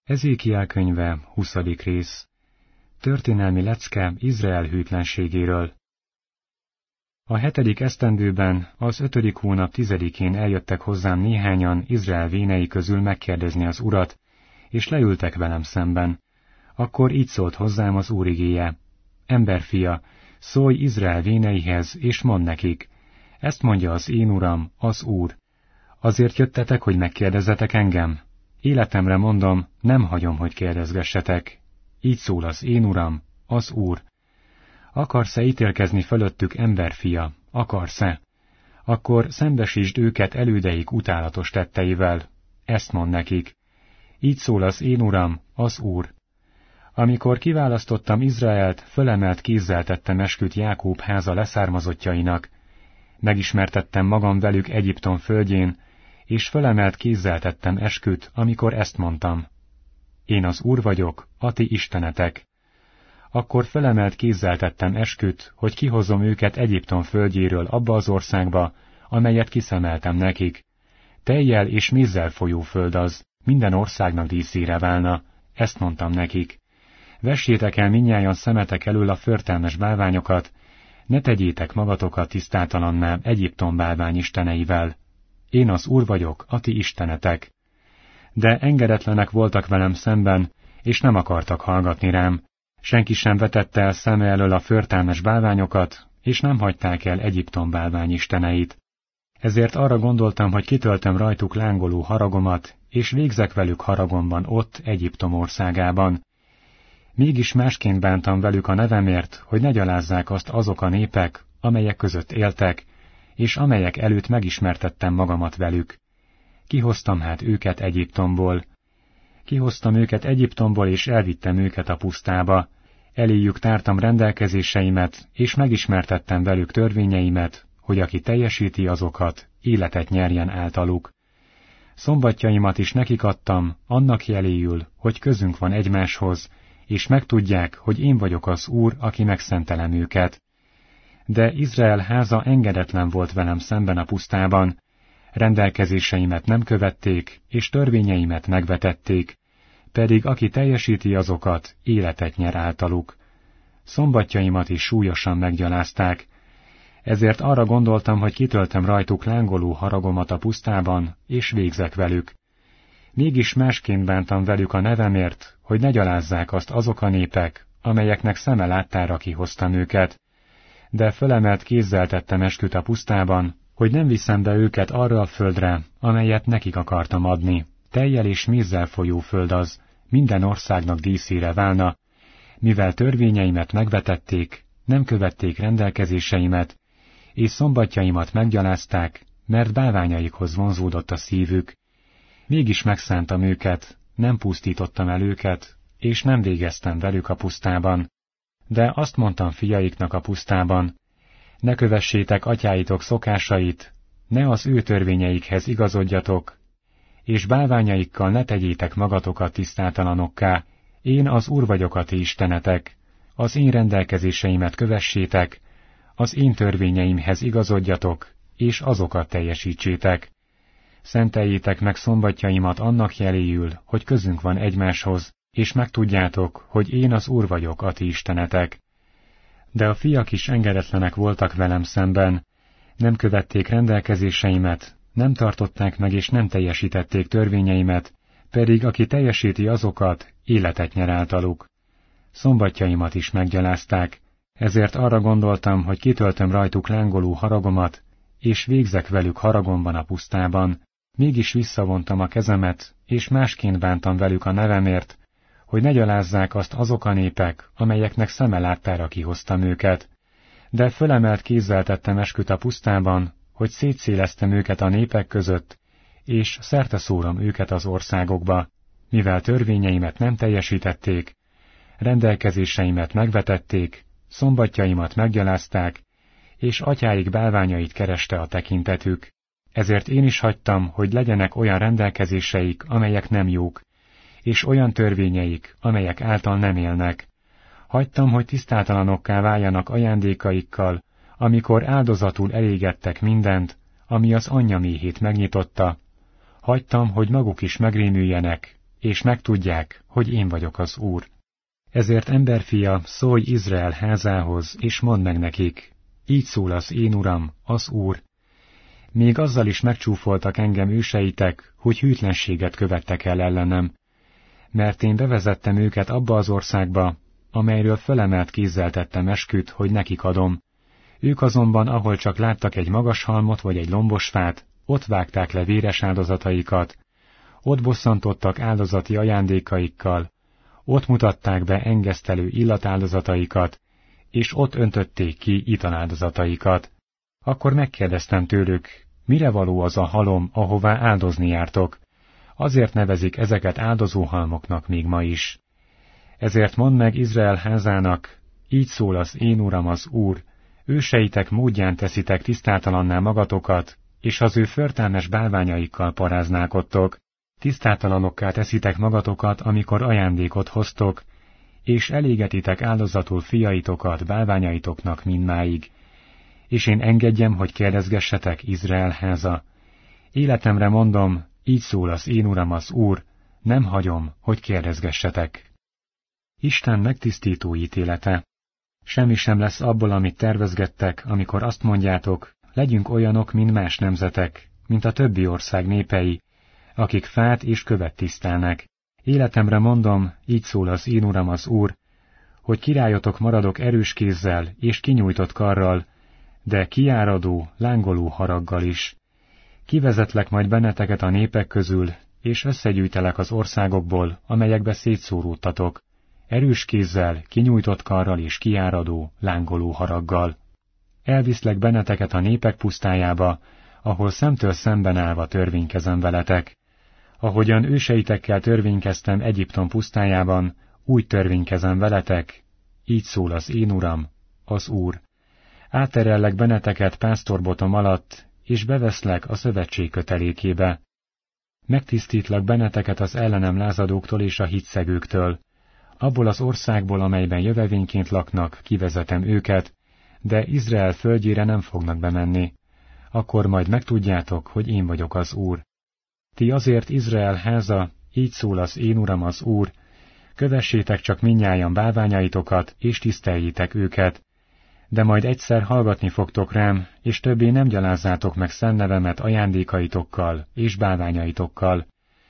Ezékiel könyve, 20. rész. Történelmi lecke Izrael hűtlenségéről. A 7. esztendőben, az 5. hónap 10-én eljöttek hozzám néhányan Izrael vénei közül megkérdezni az Urat, és leültek velem szemben. Akkor így szólt hozzám az Úr igéje: Emberfia, szólj Izrael véneihez, és mondd nekik: ezt mondja az én Uram, az Úr. Azért jöttetek, hogy megkérdezzetek engem? Életemre mondom, nem hagyom, hogy kérdezgessetek. Így szól az én Uram, az Úr. Akarsz-e ítélkezni fölöttük, emberfia? Akarsz-e? Akkor szembesítsd őket elődeik utálatos tetteivel. Ezt mond nekik: így szól az én Uram, az Úr. Amikor kiválasztottam Izraelt, fölemelt kézzel tettem esküt Jákób háza leszármazottjainak. Megismertettem magam velük Egyiptom földjén, és fölemelt kézzel tettem esküt, amikor ezt mondtam: én az Úr vagyok, a ti istenetek. Akkor fölemelt kézzel tettem esküt, hogy kihozom őket Egyiptom földjéről abba az országba, amelyet kiszemeltem nekik. Tejjel és mézzel folyó föld az, minden országnak díszére válna. Ezt mondtam nekik: vessétek el mindnyájan szemetek elől a förtelmes bálványokat, ne tegyétek magatokat tisztátalanná Egyiptom bálvány isteneivel. Én az Úr vagyok, a ti istenetek. De engedetlenek voltak velem szemben, és nem akartak hallgatni rám. Senki sem vetette el szeme elől a förtelmes bálványokat, és nem hagyták el Egyiptom bálvány isteneit. Ezért arra gondoltam, hogy kitöltöm rajtuk lángoló haragomat, és végzek velük haragomban ott, Egyiptom országában. Mégis másként bántam velük a nevemért, hogy ne gyalázzák azt azok a népek, amelyek között éltek, és amelyek előtt megismertettem magamat velük. Kihoztam hát őket Egyiptomból. Kihoztam őket Egyiptomból, és elvittem őket a pusztába. Eléjük tártam rendelkezéseimet, és megismertettem velük törvényeimet, hogy aki teljesíti azokat, életet nyerjen általuk. Szombatjaimat is nekik adtam, annak jeléül, hogy közünk van egymáshoz, és megtudják, hogy én vagyok az Úr, aki megszentelem őket. De Izrael háza engedetlen volt velem szemben a pusztában, rendelkezéseimet nem követték, és törvényeimet megvetették, pedig aki teljesíti azokat, életet nyer általuk. Szombatjaimat is súlyosan meggyalázták, ezért arra gondoltam, hogy kitöltöm rajtuk lángoló haragomat a pusztában, és végzek velük. Mégis másként bántam velük a nevemért, hogy ne gyalázzák azt azok a népek, amelyeknek szeme láttára kihoztam őket. De fölemelt kézzel tettem esküt a pusztában, hogy nem viszem be őket arra a földre, amelyet nekik akartam adni. Tejjel és mézzel folyó föld az, minden országnak díszére válna, mivel törvényeimet megvetették, nem követték rendelkezéseimet, és szombatjaimat meggyalázták, mert bálványaikhoz vonzódott a szívük. Mégis megszántam őket, nem pusztítottam el őket, és nem végeztem velük a pusztában. De azt mondtam fiaiknak a pusztában: ne kövessétek atyáitok szokásait, ne az ő törvényeikhez igazodjatok, és bálványaikkal ne tegyétek magatokat tisztátalanokká, én az Úr vagyok a ti istenetek, az én rendelkezéseimet kövessétek, az én törvényeimhez igazodjatok, és azokat teljesítsétek. Szenteljétek meg szombatjaimat annak jeléül, hogy közünk van egymáshoz, és megtudjátok, hogy én az Úr vagyok a ti istenetek. De a fiak is engedetlenek voltak velem szemben, nem követték rendelkezéseimet, nem tartották meg és nem teljesítették törvényeimet, pedig aki teljesíti azokat, életet nyer általuk. Szombatjaimat is meggyalázták, ezért arra gondoltam, hogy kitöltöm rajtuk lángoló haragomat, és végzek velük haragomban a pusztában. Mégis visszavontam a kezemet, és másként bántam velük a nevemért, hogy ne gyalázzák azt azok a népek, amelyeknek szeme láttára kihoztam őket. De fölemelt kézzel tettem esküt a pusztában, hogy szétszéleztem őket a népek között, és szerteszórom őket az országokba, mivel törvényeimet nem teljesítették, rendelkezéseimet megvetették, szombatjaimat meggyalázták, és atyáik bálványait kereste a tekintetük. Ezért én is hagytam, hogy legyenek olyan rendelkezéseik, amelyek nem jók, és olyan törvényeik, amelyek által nem élnek. Hagytam, hogy tisztátalanokká váljanak ajándékaikkal, amikor áldozatul elégettek mindent, ami az anyja méhét megnyitotta. Hagytam, hogy maguk is megrémüljenek, és megtudják, hogy én vagyok az Úr. Ezért emberfia, szólj Izrael házához, és mondd meg nekik, így szól az én Uram, az Úr. Még azzal is megcsúfoltak engem őseitek, hogy hűtlenséget követtek el ellenem, mert én bevezettem őket abba az országba, amelyről fölemelt kézzel tettem esküt, hogy nekik adom. Ők azonban, ahol csak láttak egy magas halmot vagy egy lombos fát, ott vágták le véres áldozataikat, ott bosszantottak áldozati ajándékaikkal, ott mutatták be engesztelő illatáldozataikat, és ott öntötték ki italáldozataikat. Akkor megkérdeztem tőlük, mire való az a halom, ahová áldozni jártok? Azért nevezik ezeket áldozóhalmoknak még ma is. Ezért mondd meg Izrael házának, így szól az én Uram az Úr, őseitek módján teszitek tisztátalanná magatokat, és az ő förtelmes bálványaikkal paráználkodtok, tisztátalanokká teszitek magatokat, amikor ajándékot hoztok, és elégetitek áldozatul fiaitokat bálványaitoknak mindmáig. És én engedjem, hogy kérdezgessetek, Izrael háza. Életemre mondom, így szól az én Uram az Úr, nem hagyom, hogy kérdezgessetek. Isten megtisztító ítélete. Semmi sem lesz abból, amit tervezgettek, amikor azt mondjátok, legyünk olyanok, mint más nemzetek, mint a többi ország népei, akik fát és követ tisztelnek. Életemre mondom, így szól az én Uram az Úr, hogy királyotok maradok erős kézzel és kinyújtott karral, de kiáradó, lángoló haraggal is. Kivezetlek majd benneteket a népek közül, és összegyűjtelek az országokból, amelyekbe szétszóródtatok, erős kézzel, kinyújtott karral és kiáradó, lángoló haraggal. Elviszlek benneteket a népek pusztájába, ahol szemtől szemben állva törvénykezem veletek. Ahogyan őseitekkel törvénykeztem Egyiptom pusztájában, úgy törvénykezem veletek, így szól az én Uram, az Úr. Átterellek benneteket pásztorbotom alatt, és beveszlek a szövetség kötelékébe. Megtisztítlak benneteket az ellenem lázadóktól és a hitszegőktől. Abból az országból, amelyben jövevényként laknak, kivezetem őket, de Izrael földjére nem fognak bemenni. Akkor majd megtudjátok, hogy én vagyok az Úr. Ti azért, Izrael háza, így szól az én Uram az Úr, kövessétek csak mindnyájan bálványaitokat, és tiszteljétek őket, de majd egyszer hallgatni fogtok rám, és többé nem gyalázzátok meg szent nevemet ajándékaitokkal és bálványaitokkal.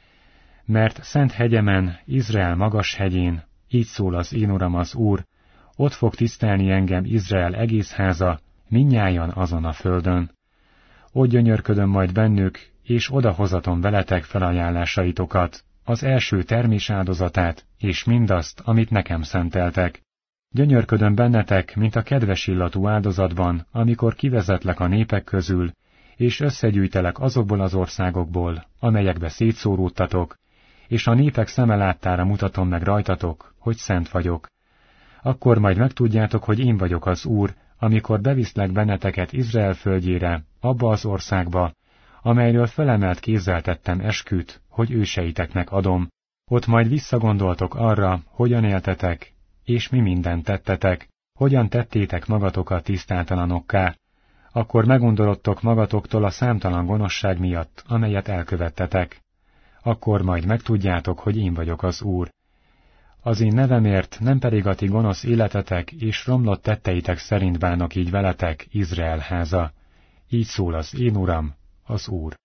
Mert szent hegyemen, Izrael magas hegyén, így szól az én Uram az Úr, ott fog tisztelni engem Izrael egész háza, mindnyájan azon a földön. Ott gyönyörködöm majd bennük, és odahozatom veletek felajánlásaitokat, az első termés áldozatát, és mindazt, amit nekem szenteltek. Gyönyörködöm bennetek, mint a kedves illatú áldozatban, amikor kivezetlek a népek közül, és összegyűjtelek azokból az országokból, amelyekbe szétszóródtatok, és a népek szeme láttára mutatom meg rajtatok, hogy szent vagyok. Akkor majd megtudjátok, hogy én vagyok az Úr, amikor beviszlek benneteket Izrael földjére, abba az országba, amelyről felemelt kézzel tettem esküt, hogy őseiteknek adom. Ott majd visszagondoltok arra, hogyan éltetek, és mi mindent tettetek, hogyan tettétek magatokat tisztátalanokká. Akkor megundorodtok magatoktól a számtalan gonoszság miatt, amelyet elkövettetek. Akkor majd megtudjátok, hogy én vagyok az Úr. Az én nevemért, nem pedig a ti gonosz életetek és romlott tetteitek szerint bánok így veletek, Izrael háza. Így szól az én Uram, az Úr.